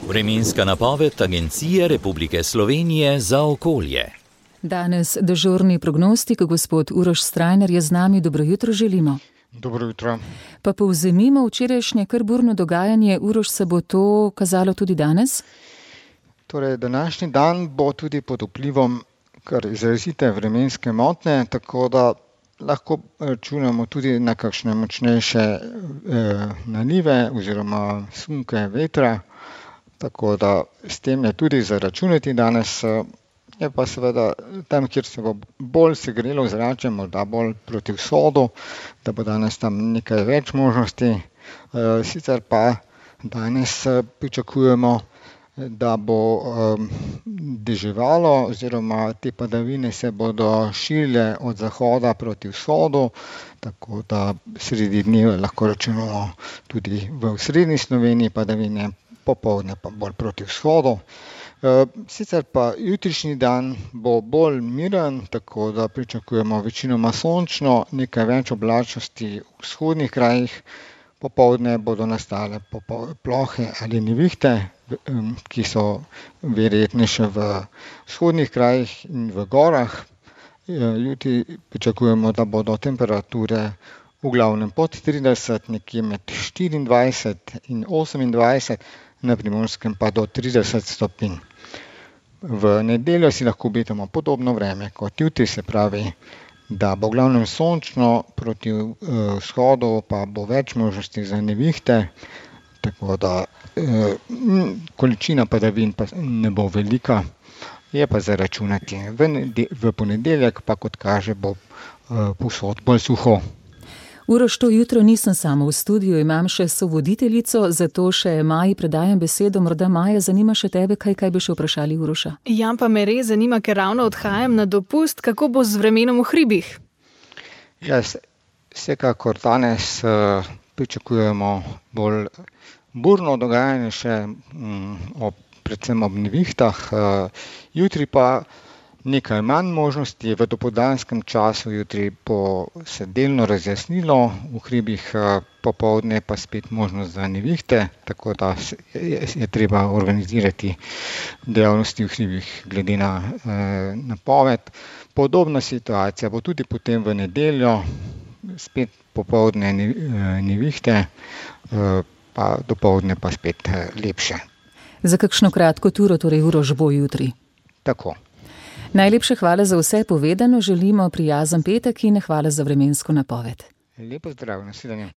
Vremenska napoved Agencije Republike Slovenije za okolje. Danes dežurni prognostik, gospod Uroš Strajnar je z nami. Dobro jutro želimo. Dobro jutro. Pa povzemimo včerajšnje kar burno dogajanje. Uroš, se bo to kazalo tudi danes? Torej, današnji dan bo tudi pod vplivom kar izrazite vremenske motnje, tako da lahko računamo tudi na kakšne močnejše nalive oziroma sunke vetra, tako da s tem je tudi zaračunati danes. Je pa seveda tam, kjer se bo bolj segrelo ozračje, morda bolj proti vzhodu, da bo danes tam nekaj več možnosti. Sicer pa danes pričakujemo, da bo deževalo oziroma te padavine se bodo širile od zahoda proti vzhodu, tako da sredi dneva lahko računamo tudi v osrednji Sloveniji padavine, popoldne pa bolj proti vzhodu. Sicer pa jutrišnji dan bo bolj miren, tako da pričakujemo večinoma sončno, nekaj več oblačnosti v vzhodnih krajih, popoldne bodo nastale plohe ali nevihte, ki so verjetnejše v vzhodnih krajih in v gorah. Jutri pričakujemo, da bodo temperature v glavnem pod 30, nekje med 24 in 28, na Primorskem pa do 30 stopinj. V nedeljo si lahko obetamo podobno vreme kot jutri, se pravi, da bo v glavnem sončno, proti vzhodu pa bo več možnosti za nevihte, tako da količina padavin pa ne bo velika, je pa za računati. V ponedeljek pa, kot kaže, bo povsod bolj suho. Uroš, to jutro nisem sama v studiu, imam še sovoditeljico, zato še Maji predajam besedo. Morda, Maja, zanima še tebe, kaj bi še vprašali Uroša? Ja, pa me res zanima, ker ravno odhajam na dopust, kako bo z vremenom v hribih? Ja, vsekakor danes pričakujemo bolj burno dogajanje še predvsem ob nevihtah. Jutri pa nekaj manj možnosti, v dopoldanskem času jutri bo se delno razjasnilo, v hribih popoldne pa spet možnost za nevihte, tako da je treba organizirati dejavnosti v hribih glede na napoved. Podobna situacija bo tudi potem v nedeljo, spet popoldne nevihte, pa dopoldne pa spet lepše. Za kakšno kratko turo torej Uroš bo jutri? Tako. Najlepša hvala za vse povedano, želimo prijazen petek in hvala za vremensko napoved. Lepo zdrav, nasvidenje.